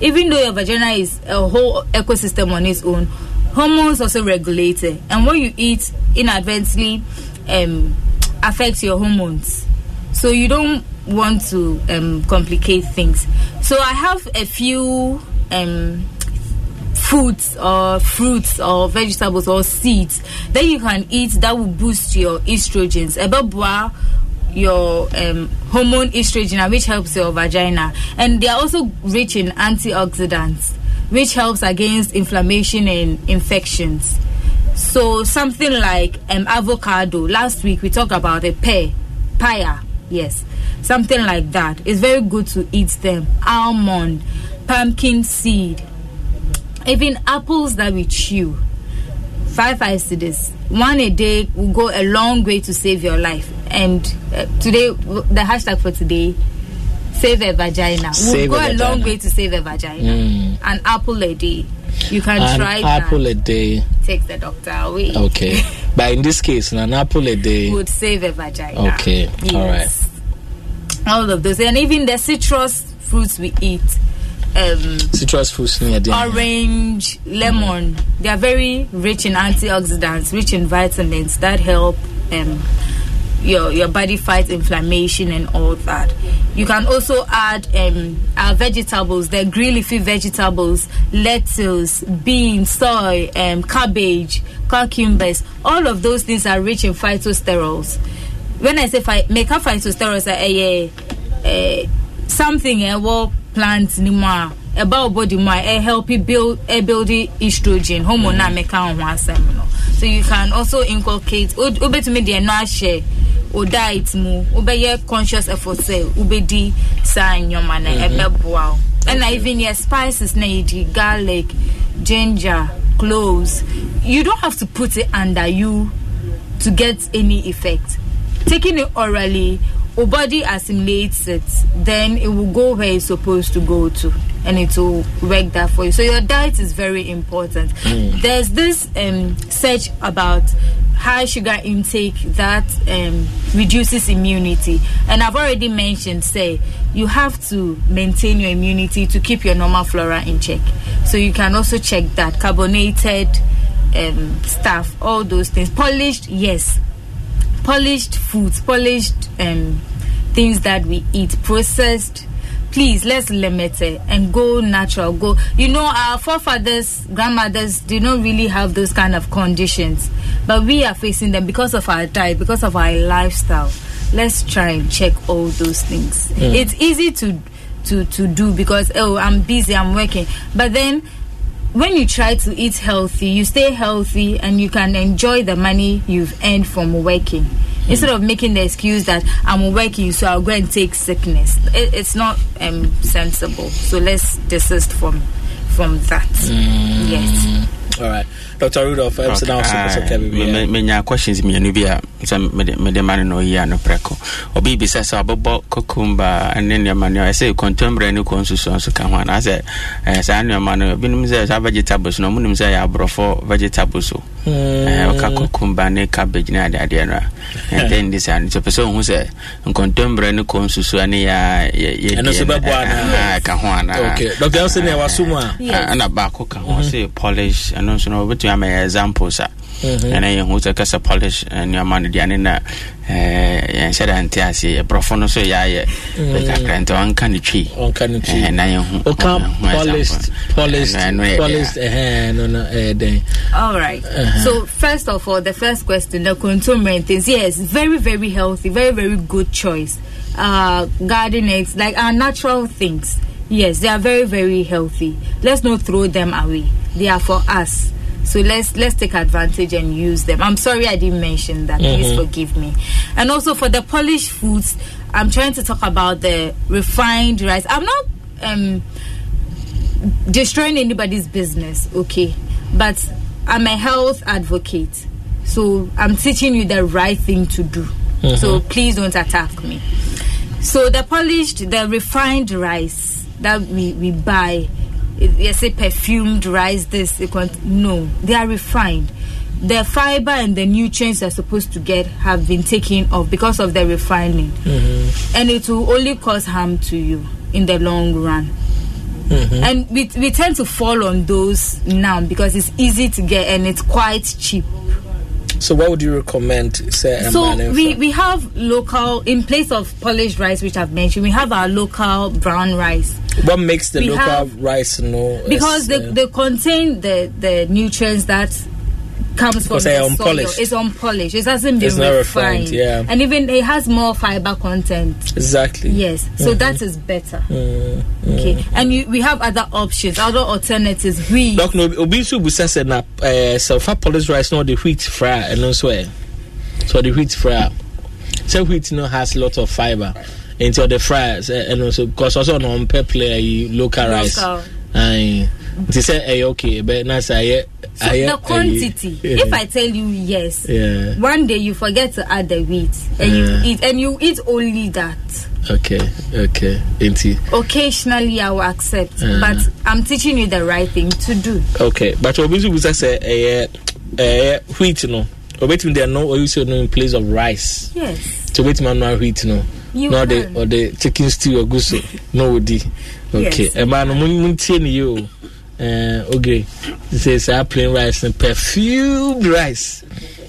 even though your vagina is a whole ecosystem on its own, hormones also regulate it, and what you eat inadvertently affects your hormones. So you don't want to complicate things. So I have a few foods or fruits or vegetables or seeds that you can eat that will boost your estrogens. Your hormone estrogen, which helps your vagina, and they are also rich in antioxidants, which helps against inflammation and infections. So something like avocado. Last week we talked about a papaya. Yes, something like that. It's very good to eat them. Almond, pumpkin seed, even apples that we chew. 5 cedis. One a day will go a long way to save your life. And today, the hashtag for today, save a vagina. Will go a long way to save a vagina. An apple a day. You can try that. An apple a day takes the doctor away. Okay. But in this case, an apple a day would save a vagina. Okay. Yes. All right. All of those. And even the citrus fruits we eat. Citrus fruits, orange, lemon, they are very rich in antioxidants, rich in vitamins that help your body fight inflammation and all that. You can also add our vegetables, the green leafy vegetables, lettuce, beans, soy, cabbage, cucumbers. All of those things are rich in phytosterols. When I say phytosterols, something plants anymore about body more help you build estrogen hormone na make on one. So you can also inculcate to me the no share or diet mu obey conscious effort say ubedi sign your man ebeboa. And even your spices na garlic, ginger, cloves. You don't have to put it under you to get any effect. Taking it orally, your body assimilates it, then it will go where it's supposed to go to, and it will work that for you. So your diet is very important. There's this search about high sugar intake that reduces immunity, and I've already mentioned, say, you have to maintain your immunity to keep your normal flora in check. So you can also check that carbonated stuff, all those things. Polished, yes. Polished foods, polished things that we eat. Processed, please, let's limit it and go natural. Go, our forefathers, grandmothers did not really have those kind of conditions, but we are facing them because of our diet, because of our lifestyle. Let's try and check all those things. It's easy to do because I'm busy, I'm working, but then when you try to eat healthy, you stay healthy and you can enjoy the money you've earned from working. Instead of making the excuse that I'm working, so I'll go and take sickness. It's not sensible. So let's desist from that. Yes. All right. Dr. Rudolph, many questions me nubia some man no ya no preko obi bi say abobo kokumba and then your man I say contemporary no consumption so kan wan I say say no man no binum say vegetables no munum say ya brofo vegetables so ka kokumba ne cabbage na ade no and then this and so person who say contemporary no consumption ya and so baba kan wan okay doctor say na wasumu ana ba ko kan say polish and so no but my examples and I who take us a polish and your man Diana and said Antiasi, a profono so ya on candy tree and I polished day. All right. So first of all, the first question, the consumer things, yes, very, very healthy, very, very good choice. Garden eggs, like our natural things. Yes, they are very, very healthy. Let's not throw them away. They are for us. So let's take advantage and use them. I'm sorry I didn't mention that. Please forgive me. And also for the polished foods, I'm trying to talk about the refined rice. I'm not destroying anybody's business, okay? But I'm a health advocate. So I'm teaching you the right thing to do. So please don't attack me. So the refined rice that we buy, yes, a perfumed rice, no, they are refined. The fiber and the nutrients they're supposed to get have been taken off because of the refining, and it will only cause harm to you in the long run. And we tend to fall on those now because it's easy to get and it's quite cheap. So what would you recommend? So we have local, in place of polished rice, which I've mentioned, we have our local brown rice. What makes the local rice because they contain the nutrients that comes from the unpolished. Soil. It's unpolished. It hasn't been refined. Yeah. And even it has more fiber content. Exactly. Yes. So that is better. Okay. And we have other options, other alternatives. Wheat. Doc, no, obisu busase na self polished rice no the wheat flour and no so. So the wheat flour. So wheat has a lot of fiber into the fries and also because also on play local rice. And they say okay, but now say the quantity. If I tell you yes, one day you forget to add the wheat and you eat only that. Okay. Occasionally I will accept, but I'm teaching you the right thing to do. Okay, but obviously we say wheat no. Obviously there no or you say no in place of rice. Yes. So wait man wheat no. No the chicken stew or goose no di. Okay. E man mun tie ni you. Okay. This is our plain rice and perfumed rice.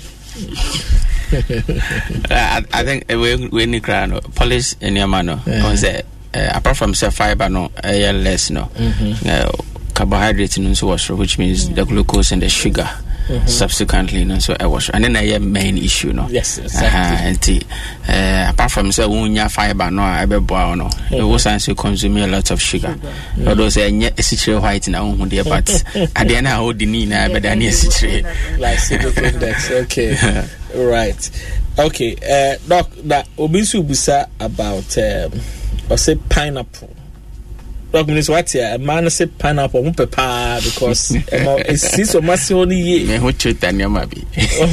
I think we need to polish in your manner. Apart from fiber, no, less no. Carbohydrates in water, which means the glucose and the sugar. Subsequently, so I was, and then I have main issue, no. Yes, exactly. Apart from say fiber, no, I be boil, no. It was also consuming a lot of sugar. Although say a white in our own dear, but at the end I hold the knee now, but I need glycemic index. Okay, right. Okay, Doc, that obisu busa about or say pineapple. Doc, means what here? A man say pineapple, because it's so much only ye. Who treat that your maybe?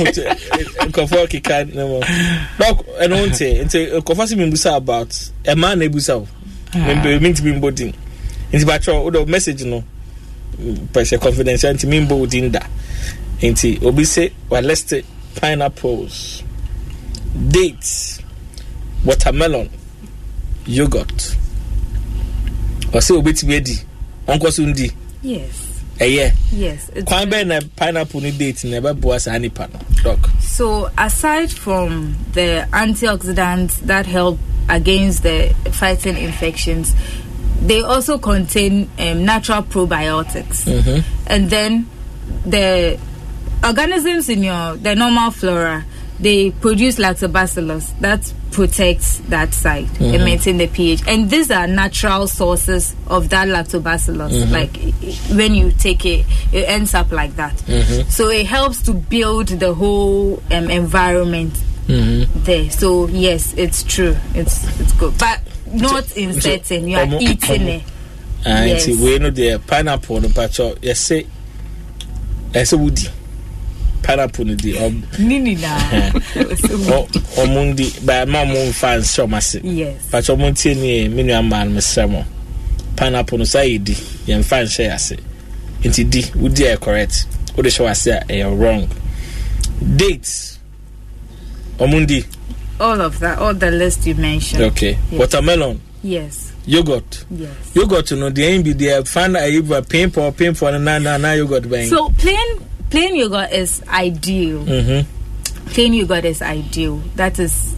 Kofoki can't no. Doc, I don't say. It's a Kofasi Mimbusa about a man Nebusa. When mean to be boarding. It's about your message, no. Pressure confidentiality mean boarding that. Ain't it? Obi say, well, let's take pineapples, dates, watermelon, yogurt. Or say obi ready. Uncle Sundi. Yes. Yes. Kwan be na pineapple ni date never boas any panel. Doc. So aside from the antioxidants that help against the fighting infections, they also contain natural probiotics. And then the organisms in the normal flora, they produce lactobacillus that protects that side and maintain the pH. And these are natural sources of that lactobacillus. Like when you take it ends up like that. So it helps to build the whole environment there. So yes, it's true. It's good, but not inserting. You are eating it. Yes. We know the pineapple, the yes, say woody. Pineapple di nini na omundi ba mamu fans show mase yes but omunti ni menu aman mesemo pineapple no say di yen fan share ase nti di wudi e correct wo de show ase e wrong. Dates omundi all of that, all the list you mentioned. Okay. Yes. Watermelon. Yes. Yogurt. Yes. Yogurt no the ain't be there find a painful na yogurt bang. So plain yogurt is ideal. Plain yogurt is ideal. That is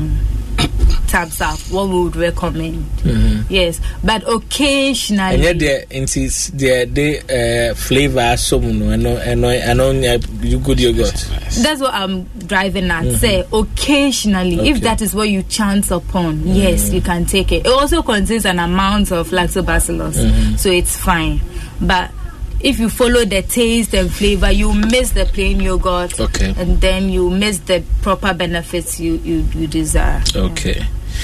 tabs up what we would recommend. Yes, but occasionally. And yet there is the flavor some no and you good yogurt. That's what I'm driving at. Say occasionally, okay. If that is what you chance upon, yes, you can take it. It also contains an amount of lactobacillus, so it's fine. But if you follow the taste and flavor, you miss the plain yogurt, okay, and then you miss the proper benefits you desire. Okay.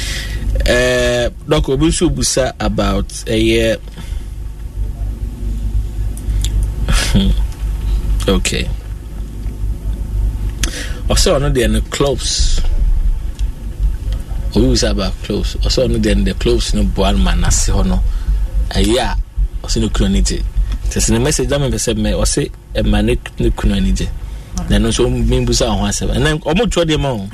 Doc Obusu Busa about a year. Okay. Also, no, there are cloves. We was about cloves. Also, no, then the cloves no boil manasi hono. Yeah, also no cronity. There's a message that me say me or say a manic no cronity. Then also me busa on one seven. And then almost try them all.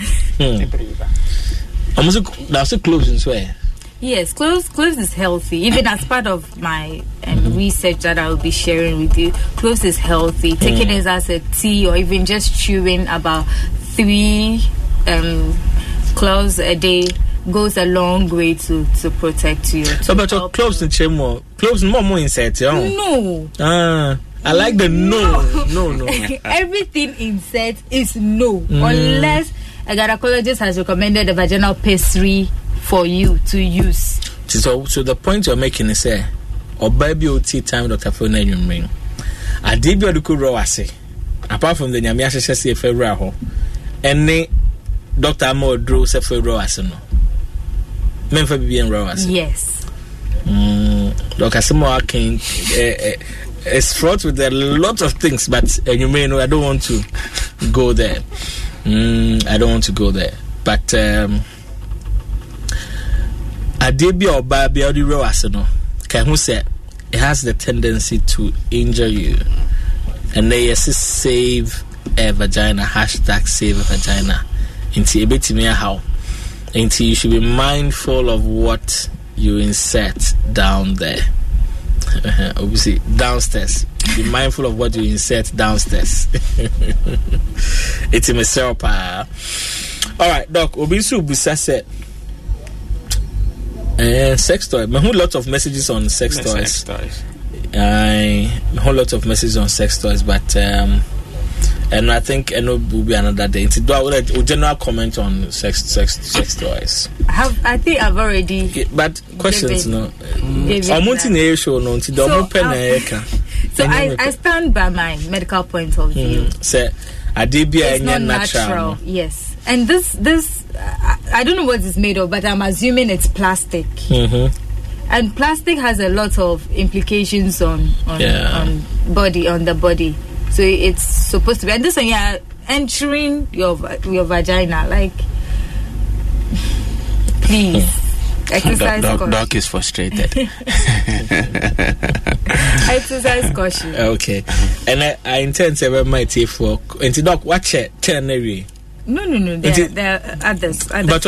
Almost that's cloves in swear. Yes, cloves is healthy. Even as part of my and research that I will be sharing with you. Cloves is healthy. Taking it as a tea or even just chewing about 3 cloves a day goes a long way to protect you. But cloves in chemo, cloves more insects. No. I like the no. Everything insect is no, unless a gynecologist has recommended a vaginal pastry for you to use. So the point you're making is or baby OT time Dr. Phone you ring. I did be could row apart from the Nyamiasha say Ferraho. And Dr. Mo drew Sefer Roasano. Men for being Roas. Yes. Dr. Samoa King is fraught with a lot of things, but you may know I don't want to go there. But Adebia or Baby or the Roasano, can who say it has the tendency to injure you. And they save a vagina, #save a vagina. Into a bit me how. Until you should be mindful of what you insert down there. Obviously, downstairs. Be mindful of what you insert downstairs. It's a myself. All right, Doc. Obisu Busa said, sex toy. A whole lot of messages on sex toys. A whole lot of messages on sex toys, but and I think will be another day. Do I a general comment on sex toys? I think I've already. But questions no. So I stand by my medical point of view. Say Adebia it's not natural. Yes, and this I don't know what it's made of, but I'm assuming it's plastic. And plastic has a lot of implications on the body. So it's supposed to be, and this one you are entering your vagina, like, please exercise caution. Doc is frustrated. Exercise caution. Okay, and I intend to have my tea for. And Doc, watch it. No. There are others. But there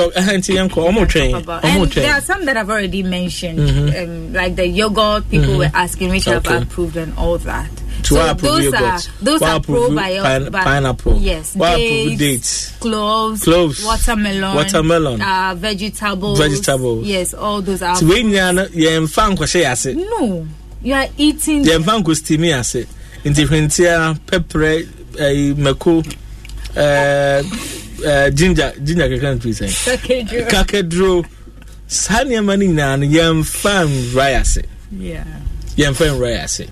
are some that I've already mentioned, like the yogurt people were asking, which I've approved and all that. So those are pineapple. Yes, dates, cloves, watermelon, vegetables. Yes, all those are. So when you are no, you are eating. The fan could steam me as it. In different pepper, mako, ginger, can't be saying. Kakadro, Sanya Manina, and yam fan riase. Yeah, yam fan riase.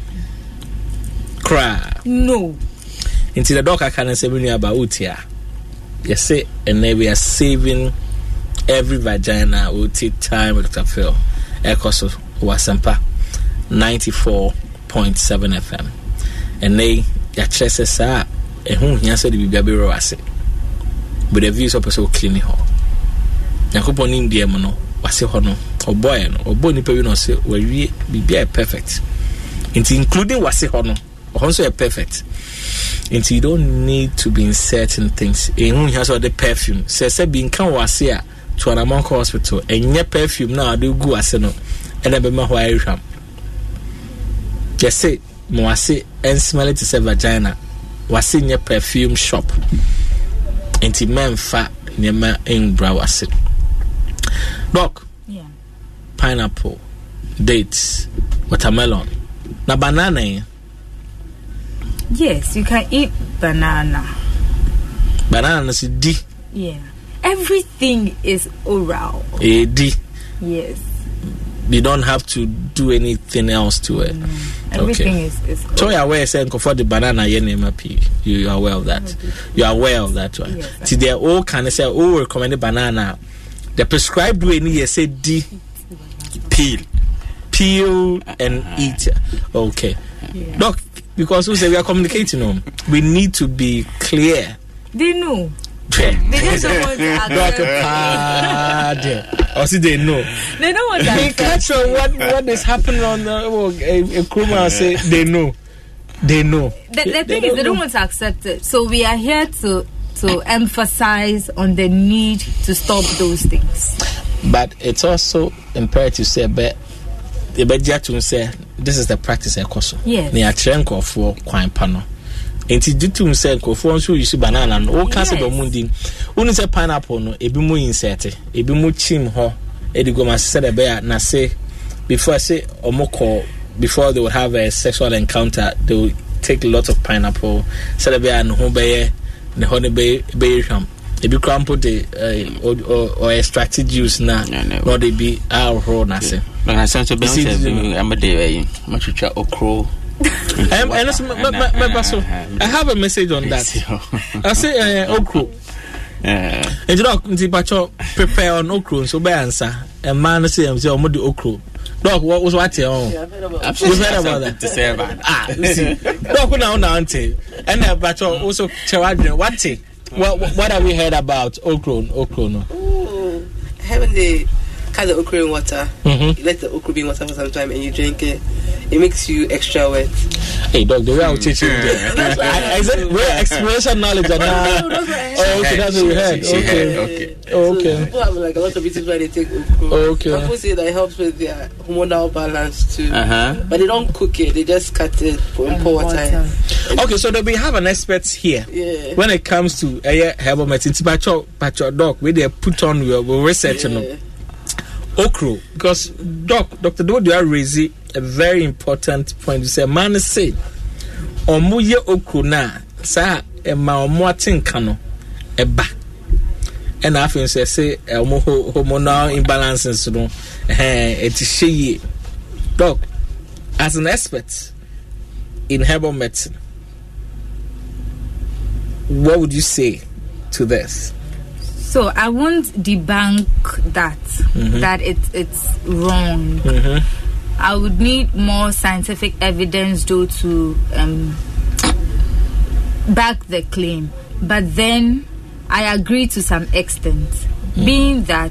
Cry. No. Into the doc I can say when you about Utia. You say, and then we are saving every vagina will take time with the fill. Echoes Wasampa 94.7 FM. And they ya chesses are a whom he answered the baby roase. But the views of a so clean hall. Yakupon India mono, was a hono, or boy, or bony pavino say, where we be perfect. Including was a hono. Also a perfect. And you don't need to be in certain things. And who has all the perfume? Says being can was here to an Amonk hospital and your perfume now do go as no and I be my wife. Just say Moase and smell it is a vagina was in your perfume shop. And the man fat near my in browse. Doc, pineapple, dates, watermelon, na banana. Yes, you can eat banana. Banana is D. Yeah. Everything is oral. A D. Yes. You don't have to do anything else to it. No. Everything is so you are aware saying for the banana you are aware of that. You are aware of that one. Yes, see, they all can say recommend banana. The prescribed way you say D. Peel and eat. Okay. Yeah. Doc, because we say we are communicating on, we need to be clear. They know. They just don't want to accept. Or see they know. They don't want to accept. They catch on what is happening on a Kruma say they know. They know. The thing is they don't want to accept it. So we are here to emphasize on the need to stop those things. But it's also imperative to say, but the budget to say this is the practice ekoso yes ne atrenko for kwan pa no enti ditum say nkofo nso use banana no o ka se do mundi unu say pineapple no ebi mu insert ebi mu chim ho edigo ma se de be na say before say omoko before they would have a sexual encounter they would take a lot of pineapple se de be an ho be ne ho ne be hwam ebi crampo de or extracted juice na no they be raw na say na sense be am dey matcha okro I have a message on that. I say okro. And you know, prepare on okro so by answer. A man say omodi okro. Dog, what was what you heard about that? To say about see. Dog now auntie. And also children what have we heard about okro no? Haven't they cut the okra in water? You let the okra be in water for some time and you drink it. It makes you extra wet. Hey, dog, the way I'll teach you there. I said, where exploration knowledge are now. Okay, that's what we heard. Okay. So people have like a lot of reasons why they take okra. Okay. People say that it helps with their hormonal balance too. But they don't cook it, they just cut it and pour water. Okay, so we have an expert here. Yeah. When it comes to herbal medicine, Pacho dog, where they put on your research, okra, because Dr. Dodo raised a very important point. You say, man, say, omuye okra na sa ma omuatin kano eba, and I think say hormonal imbalances, it is she. Doc, as an expert in herbal medicine, what would you say to this? So I won't debunk that that it's wrong. I would need more scientific evidence though to back the claim. But then I agree to some extent, being that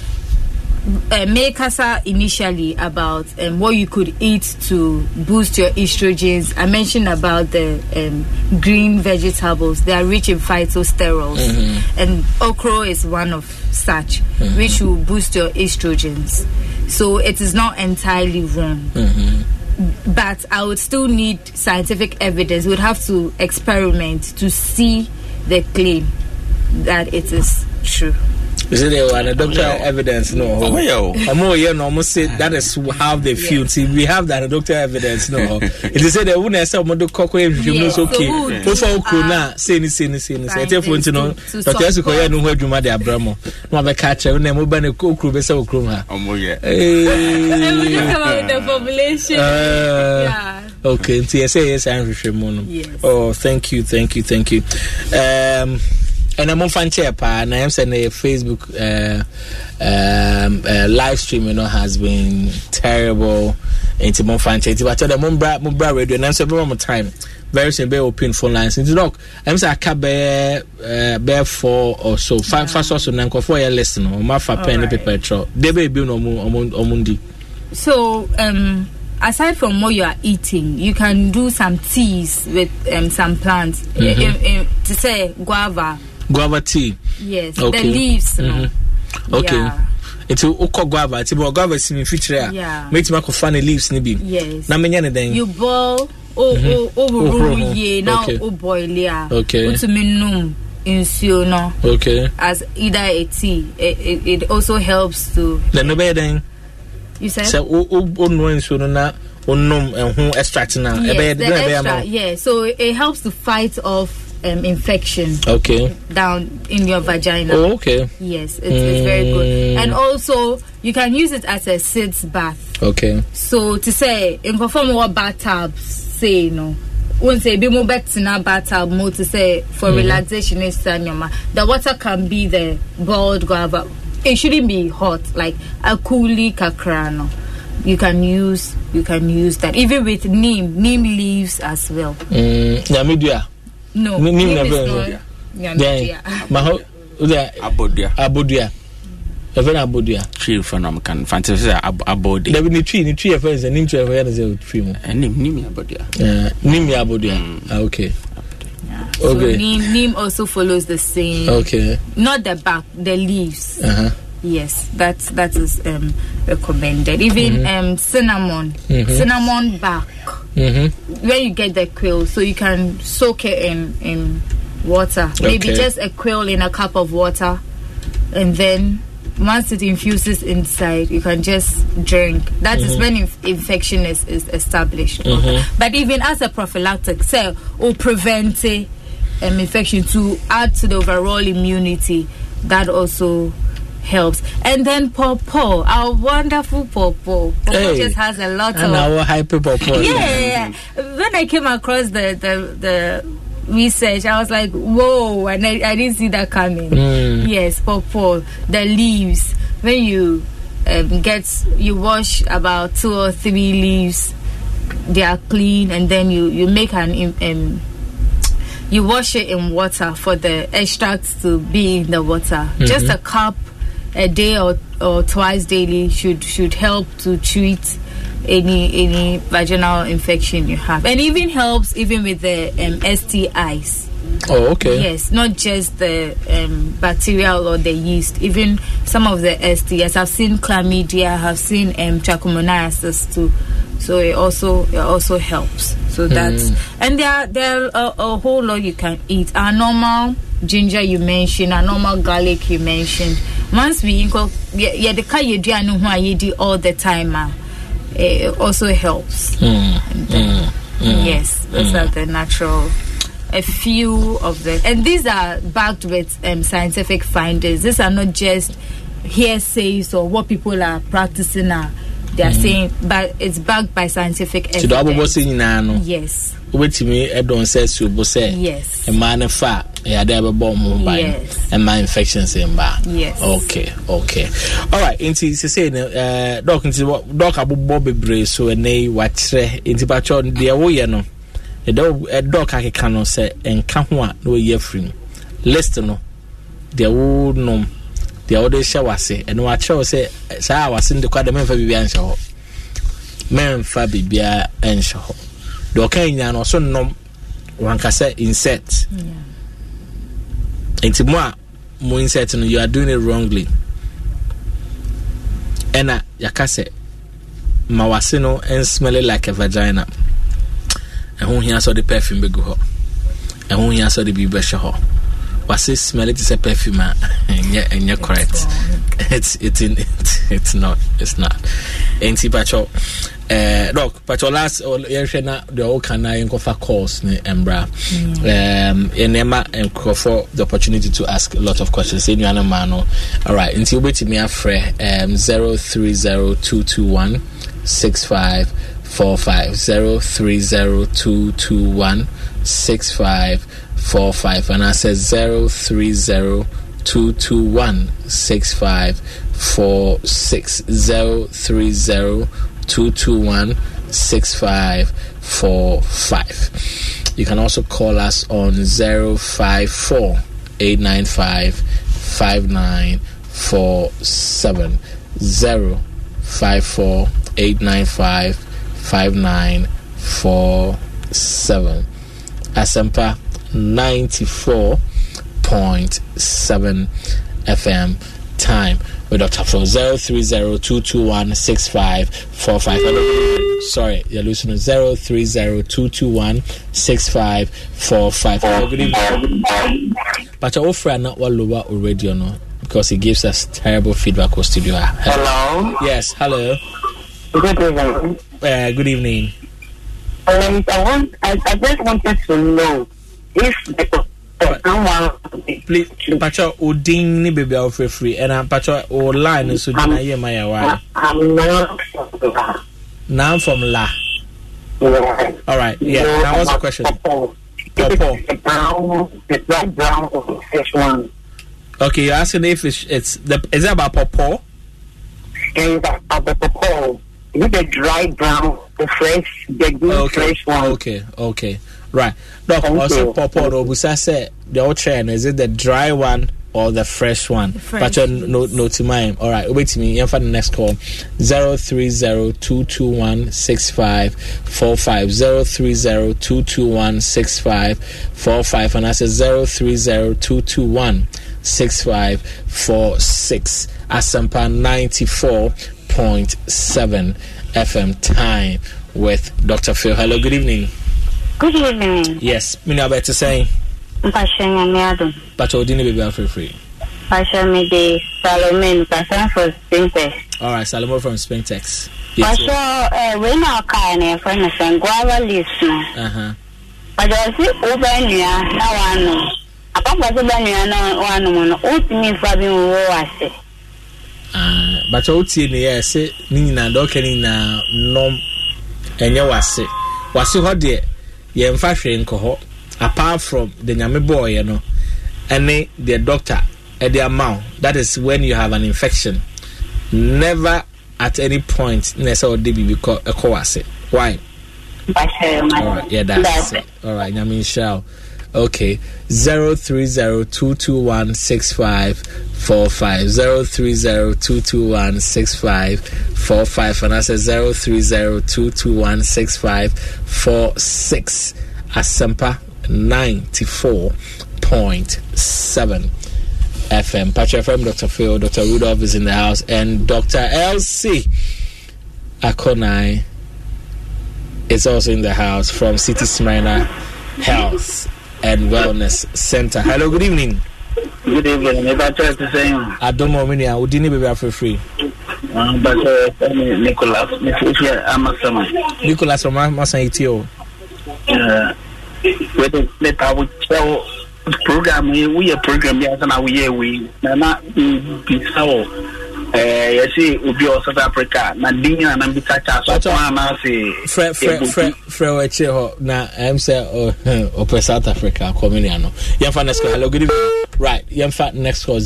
Mekasa initially about what you could eat to boost your estrogens. I mentioned about the green vegetables. They are rich in phytosterols, and okra is one of such, which will boost your estrogens. So it is not entirely wrong. But I would still need scientific evidence. We would have to experiment to see the claim that it is true. Is it a doctor evidence? No. Almost say that is how they feel. See, we have that doctor evidence. No. It is said that when I say Modo Coco, you know, okay. Before Kuna, say. I tell you, no, Dr. Esikoya, no, where you made Abramo. No, I'm a catcher, and I'm a cook, Bessa Kruma. The population. Okay, yes, I'm yes. Oh, thank you. And I'm on Fanchia and I am saying a Facebook live stream, has been terrible. Into Mon Fanchia, but I tell them Mumbra radio, and I'm saying one more time. Very soon, be open phone lines. Into dog, I'm saying I can bear 4 or so. 5 fast also, Nanko 4 year lesson, or Mafa pen and paper. They may be no mundi. So, aside from what you are eating, you can do some teas with some plants. To say guava tea. Yes, okay. The leaves. No? Okay. Yeah. It's guava. It's guava is in feature. Yeah. Make me funny leaves nibi. Yes. Na menya den. You boil now boil ya. Okay. Utuminum insuo no. Okay. As either a tea. It also helps to. Then no better. You said. So no insuo na onum and extract na. Yes, the extra. Yeah. So it helps to fight off infection down in your vagina. Oh, okay. Yes, it's very good. And also you can use it as a sitz bath. Okay. So to say in conform what bathtubs say won't say be more better in a bathtub more to say for relaxation is the water can be the boiled guava. It shouldn't be hot, like a coolie kakrano. You can use that even with neem leaves as well. No, neem never. Yeah. Abodia. Even abodia. Tree from can fantasy abodia. There will be tree of friends and neem tree of friends tree. Neem abodia. Neem abodia. Okay. So neem also follows the same. Okay. Not the bark, the leaves. Yes, that is recommended. Even cinnamon bark. When you get the quill, so you can soak it in water. Maybe just a quill in a cup of water, and then once it infuses inside, you can just drink. That is when infection is established. But even as a prophylactic, say, or prevent infection to add to the overall immunity, that also helps. And then pawpaw, our wonderful pawpaw. Pawpaw just has a lot and of our hyper pawpaw. Yeah. When I came across the research, I was like, whoa, and I didn't see that coming. Yes, pawpaw, the leaves, when you you wash about 2 or 3 leaves, they are clean, and then you make you wash it in water for the extracts to be in the water. Just a cup a day or twice daily should help to treat any vaginal infection you have, and even helps even with the STIs. Oh, okay. Yes, not just the bacterial or the yeast, even some of the STIs. I've seen chlamydia, I've seen trichomoniasis too. So it also helps. So that's and there are a whole lot you can eat. Our normal ginger you mentioned, our normal garlic you mentioned. Once we the all the time, it also helps. Yes, those are the natural. A few of them, and these are backed with scientific findings. These are not just hearsays or what people are practicing now. They are saying, but it's backed by scientific evidence. Yes. Yes. A man fa yes. And my infections in bar. Yes. Okay. All right. Into say doc abu Bobby Brace so nay watre into patron dear way no. A dog I can say and come one no year free. Lest no. There would no. The other shower say, and what show say, I was in the quad men for Bibian men for Bibia and show. The Okanian also no one can say insect. Into more insect, and you are doing it wrongly. And Yakase Mawasino and smell it like a vagina. And who here saw the perfume be go, and who here saw the Bibia show. Was it smell it is a perfume and you're correct. It's not. Ain't it pacho doc pacho last the whole can for calls embra Emma and for the opportunity to ask a lot of questions in your mano. All right, until wait me afre 030221 6545 030221 6545 and I said 030221 6546 030221 6545. You can also call us on 054 895 5947 054 895 5947. Asempa 94.7 FM time with Dr. Flo 030221 6545. Sorry, you're listening 030221 6545. Good evening. But your offer not what lower already or no, because it gives us terrible feedback on studio. Hello. Yes, hello. Good evening. Good evening. I just wanted to know if someone please Pacho Odin ni baby of free and Pacho or line so dina hear my wife. I'm not Now from La. All right, yeah. Now what's the question? The black brown fish one. Okay, you're asking if it's the is that about pawpaw? And about the pawpaw. With the dry brown, the fresh, the good fresh one. Okay. Right. Doc, also pawpaw robusta said the old trend, is it the dry one or the fresh one? But no to mine. All right, wait to me. For the next call 030221 6545 030221 6545 and I said 030221 6546. Asampa 94.7 FM. Time with Dr. Phil. Hello, good evening. Good evening. Yes, me know better saying. Passion and Madam. But I didn't be for free. Passion me the Salome, Passion for Spintex. All right, Salome from Spintex. Passion, we now kind of friends and guava listener. But I see Ubania, now I know. A papa Ubania, no one, what me Fabian Roase. But all tea, yes, Nina, Dokanina, nom, and you was it. Was it hot dear? Yen fashion cohort, apart from the Nyame boy, you know, and the doctor at the amount. That is when you have an infection. Never at any point, necessarily be because a coase. Why? Alright, yeah, that's it. Alright, Nyame shall. Okay, 030-221-6545. 030-221-6545, and I said 030-221-6546. Asampa 94.7 FM. Patrick FM, Dr. Phil, Dr. Rudolph is in the house, and Dr. LC Akonai is also in the house from City Smyrna Health and Wellness Center. Hello, good evening. Good evening. I don't know many. I didn't be for free. But Nicholas from Masanitio. With the program, we are program, yes, and we not be so. You see, we be South Africa, Nadine and Ambitaka, so I say, Fredo, now I'm saying, oh, South Africa, Communiano. Yamfa next call. Hello, good evening. Right, Yamfa next call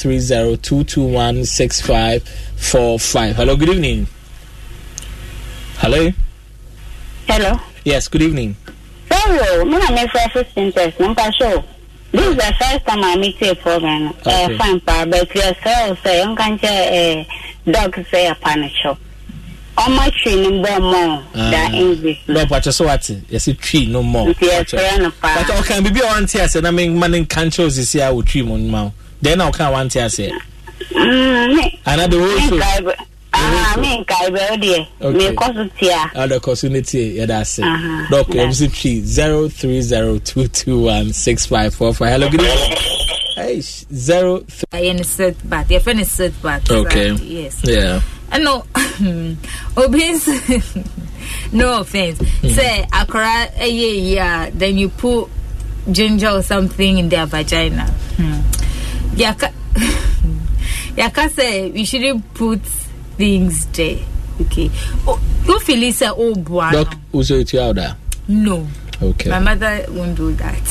030-221-6545. Hello, good evening. Hello. Hello. Yes, good evening. Hello, my name is Assistant Test. Show. This is the first time I meet a program. Fine, but yourself say, you can say dog say a panic shop. How much tree no more than English? No, but just what? Yes, it tree no more. But okay, maybe I want to say, I mean, man can choose this year with tree on mouth. Then I can't want to say. Another also. Me dear. Me consultia. Other consultia, yeah, that's it. Doc, MC3 030-221-6545. Hello, good evening. Hey, 0. I am set back. Your friend is set back. Okay. Yes. Yeah. And no, obvious. No offense. Say, Akra, yeah. Then you put ginger or something in their vagina. Yaka say we shouldn't put things there. Okay. Oh, you feel it's a old boy. Doc, also it's out there. No. Okay. My mother won't do that.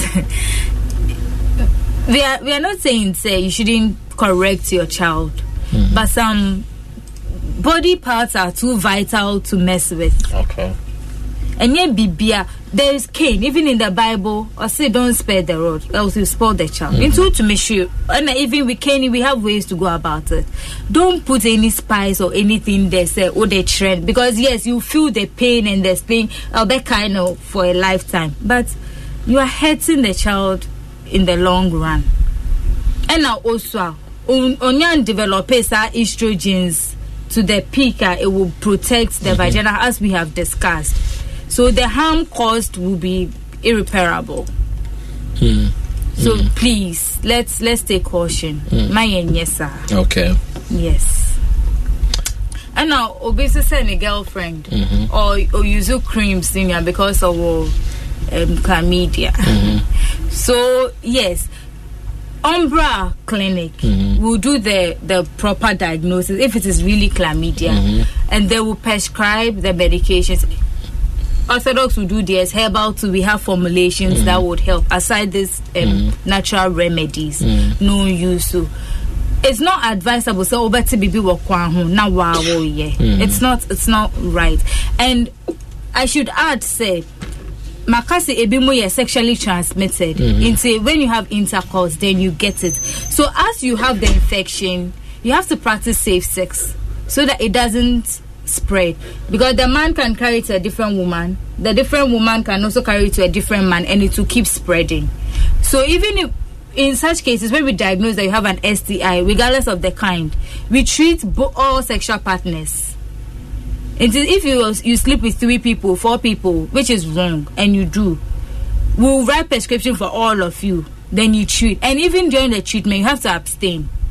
We are not saying say you shouldn't correct your child, but some body parts are too vital to mess with. Okay. And yet, Bibia, there is Cain, even in the Bible, or say don't spare the rod, else you spoil the child. Into to make sure, and even with Cain, we have ways to go about it. Don't put any spice or anything there, say, oh, they trend, because yes, you feel the pain and the pain, that kind of for a lifetime, but you are hurting the child in the long run. And now also, on developers estrogens to the peak, it will protect the vagina, as we have discussed. So the harm caused will be irreparable. So please, let's take caution. Yes, sir. Okay. Yes. And now, obviously, send a girlfriend or use creams because of chlamydia. So yes, Umbra Clinic will do the proper diagnosis if it is really chlamydia, and they will prescribe the medications. Orthodox will do theirs. Herbal too, we have formulations that would help aside this natural remedies. No use. So it's not advisable. So better be now wow yeah. It's not right. And I should add say Makasi ebimo is sexually transmitted. Into when you have intercourse, then you get it. So as you have the infection, you have to practice safe sex so that it doesn't spread, because the man can carry it to a different woman, the different woman can also carry it to a different man, and it will keep spreading. So even if in such cases when we diagnose that you have an STI, regardless of the kind, we treat all sexual partners. If you sleep with 3 people, 4 people, which is wrong, and you do, we'll write prescription for all of you. Then you treat, and even during the treatment, you have to abstain.